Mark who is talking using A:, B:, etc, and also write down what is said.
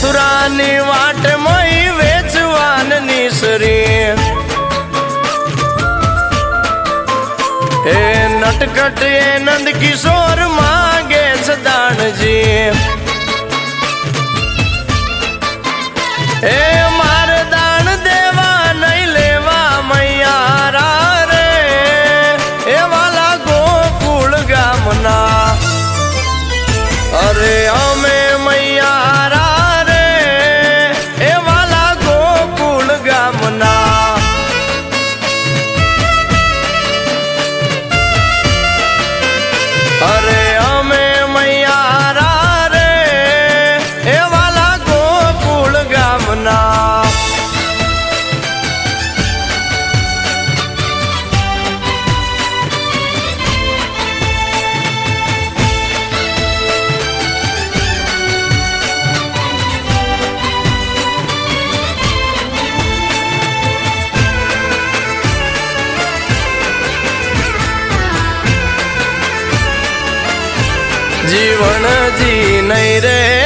A: મથુરાની વાટ મય વેચવાન નીસરી હે નટકટ એ નંદ કિશોર માંગે સદાણજી હે મારે દાણ દેવા નહીં લેવા મૈયારા રે એ વાલા ગોકુળ ગામના અરે અમે મૈયારા રે એ વાલા ગોકુળ ગામના અરે અમે મૈયારા રે એ વાલા ગોકુળ ગામના જીવન જી નહીં રે